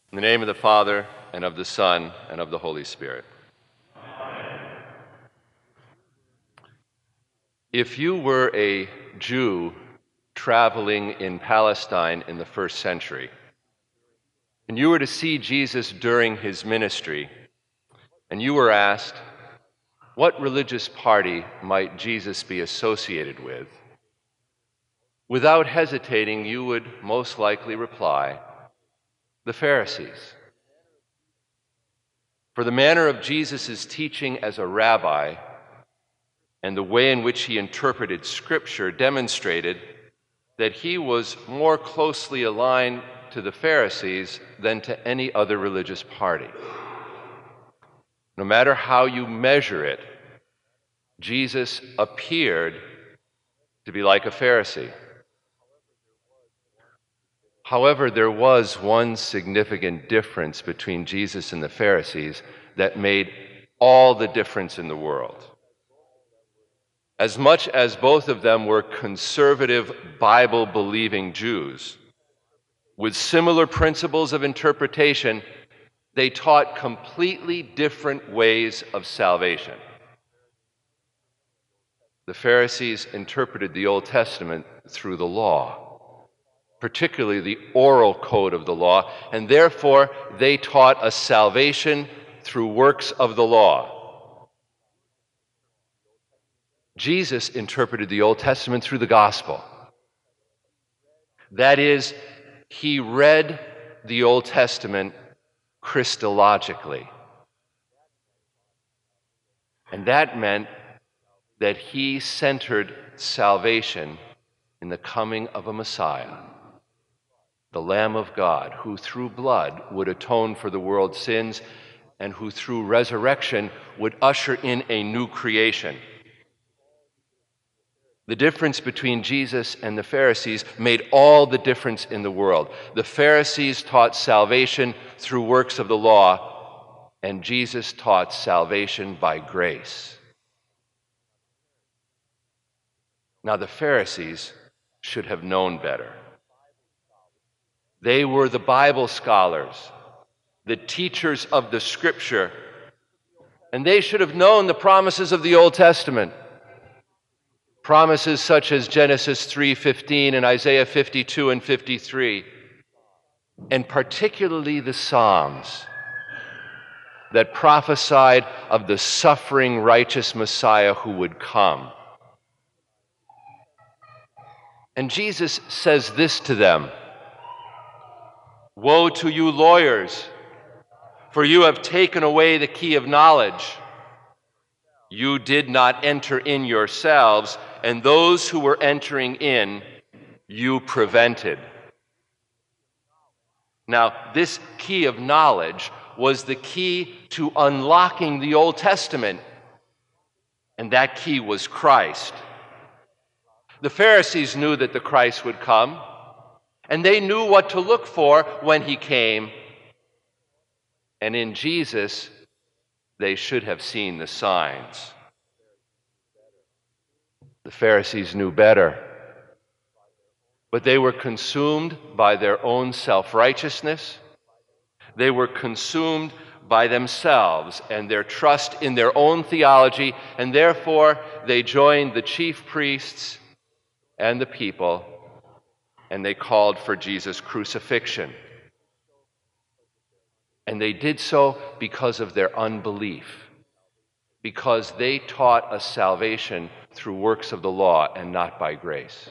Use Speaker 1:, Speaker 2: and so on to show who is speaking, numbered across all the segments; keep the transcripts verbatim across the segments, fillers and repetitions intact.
Speaker 1: In the name of the Father, and of the Son, and of the Holy Spirit. If you were a Jew traveling in Palestine in the first century, and you were to see Jesus during his ministry, and you were asked, what religious party might Jesus be associated with? Without hesitating, you would most likely reply, the Pharisees. For the manner of Jesus' teaching as a rabbi and the way in which he interpreted Scripture demonstrated that he was more closely aligned to the Pharisees than to any other religious party. No matter how you measure it, Jesus appeared to be like a Pharisee. However, there was one significant difference between Jesus and the Pharisees that made all the difference in the world. As much as both of them were conservative, Bible-believing Jews, with similar principles of interpretation, they taught completely different ways of salvation. The Pharisees interpreted the Old Testament through the law, particularly the oral code of the law, and therefore they taught a salvation through works of the law. Jesus interpreted the Old Testament through the gospel. That is, he read the Old Testament Christologically. And that meant that he centered salvation in the coming of a Messiah, the Lamb of God, who through blood would atone for the world's sins and who through resurrection would usher in a new creation. The difference between Jesus and the Pharisees made all the difference in the world. The Pharisees taught salvation through works of the law, and Jesus taught salvation by grace. Now, the Pharisees should have known better. They were the Bible scholars, the teachers of the Scripture, and they should have known the promises of the Old Testament. Promises such as Genesis three fifteen and Isaiah fifty-two and fifty-three, and particularly the Psalms that prophesied of the suffering righteous Messiah who would come. And Jesus says this to them, "Woe to you lawyers, for you have taken away the key of knowledge. You did not enter in yourselves, and those who were entering in, you prevented." Now, this key of knowledge was the key to unlocking the Old Testament, and that key was Christ. The Pharisees knew that the Christ would come, and they knew what to look for when he came. And in Jesus, they should have seen the signs. The Pharisees knew better, but they were consumed by their own self-righteousness. They were consumed by themselves and their trust in their own theology, and therefore they joined the chief priests and the people, and they called for Jesus' crucifixion. And they did so because of their unbelief, because they taught a salvation through works of the law and not by grace.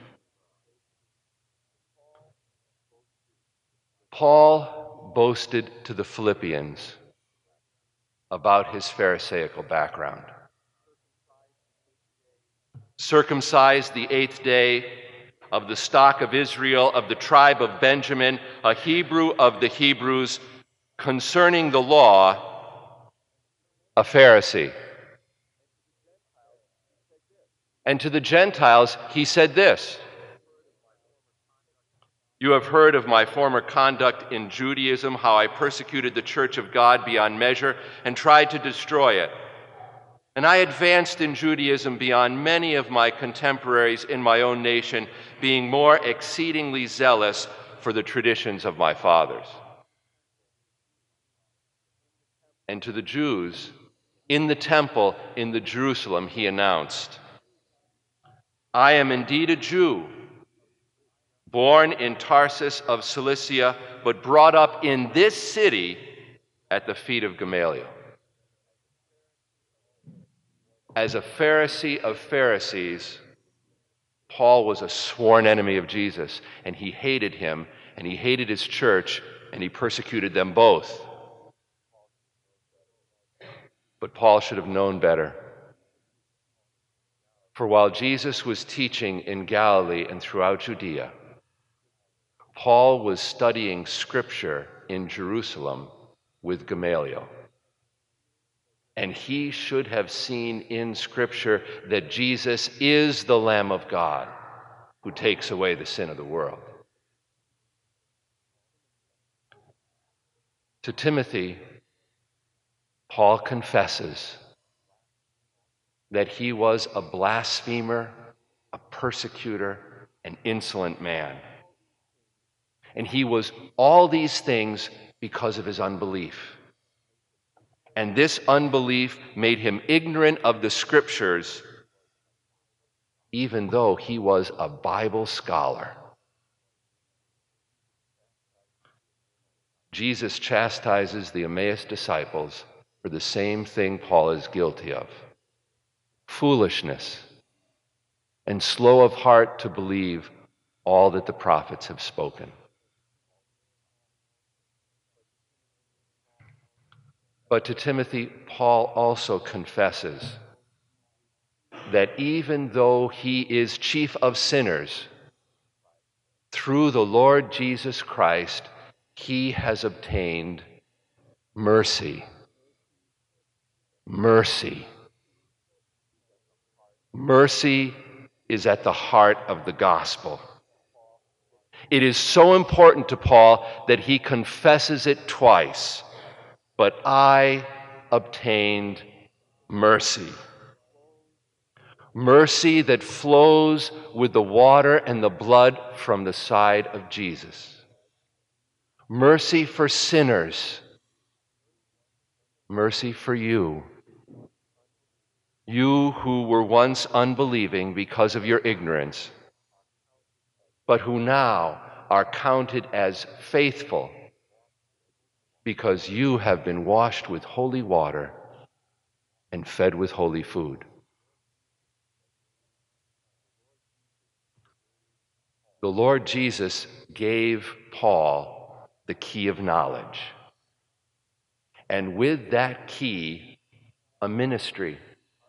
Speaker 1: Paul boasted to the Philippians about his Pharisaical background. Circumcised the eighth day, of the stock of Israel, of the tribe of Benjamin, a Hebrew of the Hebrews, concerning the law, a Pharisee. And to the Gentiles, he said this, "You have heard of my former conduct in Judaism, how I persecuted the church of God beyond measure and tried to destroy it. And I advanced in Judaism beyond many of my contemporaries in my own nation, being more exceedingly zealous for the traditions of my fathers." And to the Jews in the temple in the Jerusalem, he announced, I am indeed a Jew, born in Tarsus of Cilicia, but brought up in this city at the feet of Gamaliel. As a Pharisee of Pharisees, Paul was a sworn enemy of Jesus, and he hated him, and he hated his church, and he persecuted them both. But Paul should have known better. For while Jesus was teaching in Galilee and throughout Judea, Paul was studying Scripture in Jerusalem with Gamaliel. And he should have seen in Scripture that Jesus is the Lamb of God who takes away the sin of the world. To Timothy, Paul confesses that he was a blasphemer, a persecutor, an insolent man. And he was all these things because of his unbelief. And this unbelief made him ignorant of the Scriptures, even though he was a Bible scholar. Jesus chastises the Emmaus disciples for the same thing Paul is guilty of: foolishness, and slow of heart to believe all that the prophets have spoken. But to Timothy, Paul also confesses that even though he is chief of sinners, through the Lord Jesus Christ, he has obtained mercy. Mercy. Mercy is at the heart of the gospel. It is so important to Paul that he confesses it twice. But I obtained mercy. Mercy that flows with the water and the blood from the side of Jesus. Mercy for sinners. Mercy for you. You who were once unbelieving because of your ignorance, but who now are counted as faithful because you have been washed with holy water and fed with holy food. The Lord Jesus gave Paul the key of knowledge, and with that key, a ministry.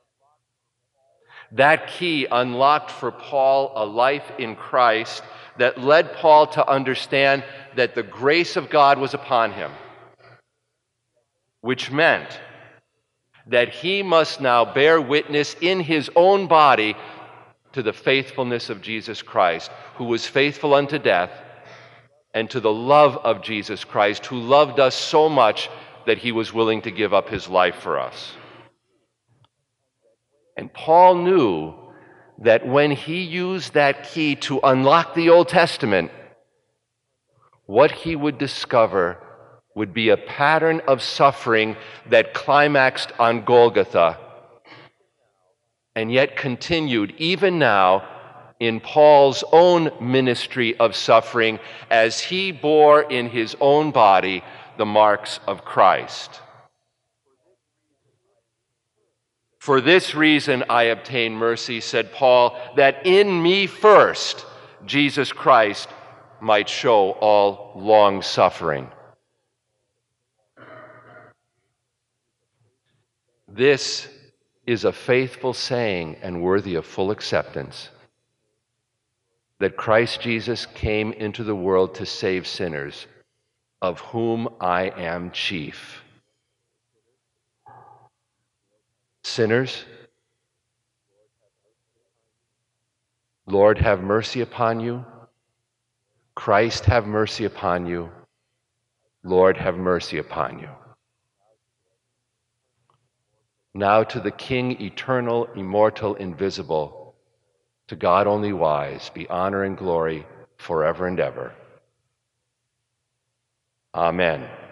Speaker 1: That key unlocked for Paul a life in Christ that led Paul to understand that the grace of God was upon him, which meant that he must now bear witness in his own body to the faithfulness of Jesus Christ, who was faithful unto death, and to the love of Jesus Christ, who loved us so much that he was willing to give up his life for us. And Paul knew that when he used that key to unlock the Old Testament, what he would discover would be a pattern of suffering that climaxed on Golgotha and yet continued even now in Paul's own ministry of suffering as he bore in his own body the marks of Christ. For this reason I obtain mercy, said Paul, that in me first Jesus Christ might show all long suffering. This is a faithful saying and worthy of full acceptance, that Christ Jesus came into the world to save sinners, of whom I am chief. Sinners, Lord, have mercy upon you. Christ, have mercy upon you. Lord, have mercy upon you. Now to the King, eternal, immortal, invisible, to God only wise, be honor and glory forever and ever. Amen.